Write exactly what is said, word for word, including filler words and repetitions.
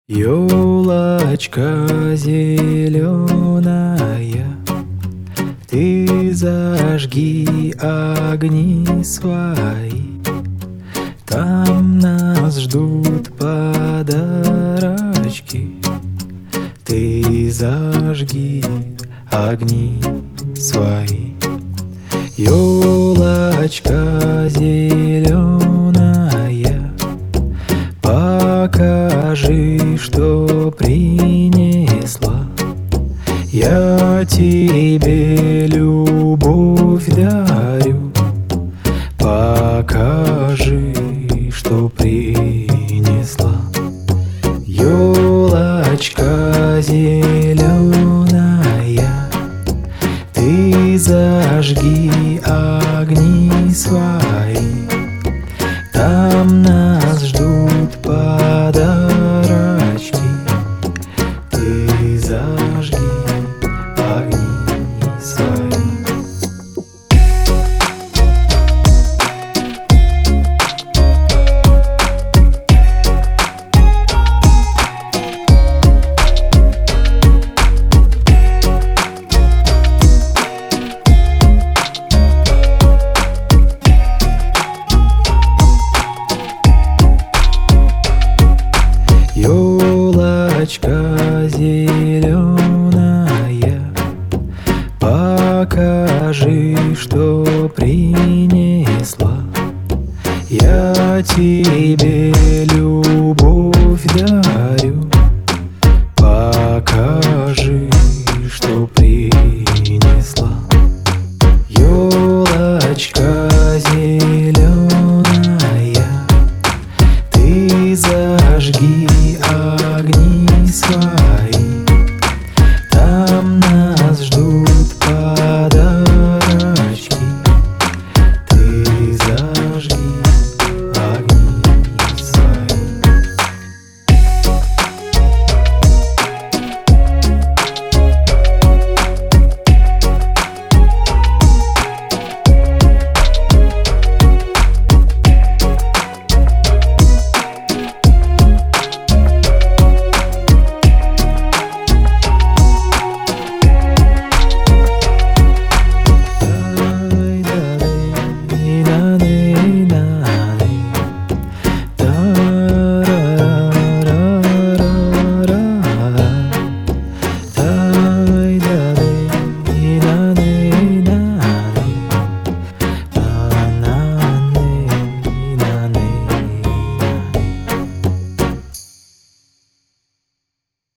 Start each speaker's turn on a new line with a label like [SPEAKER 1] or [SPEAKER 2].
[SPEAKER 1] Ёлочка зеленая, ты зажги огни свои, там нас ждут подарочки. Ты зажги огни свои. Ёлочка зеленая, покажи, что принесла. Я тебе любовь дарю, покажи, что принесла. Ёлочка зеленая, ты зажги огни свои, там нас ждут подарочки. Ты зажги огни свои. Ёлочка зеленая, покажи, что принесла. Я тебе любовь дарю, покажи,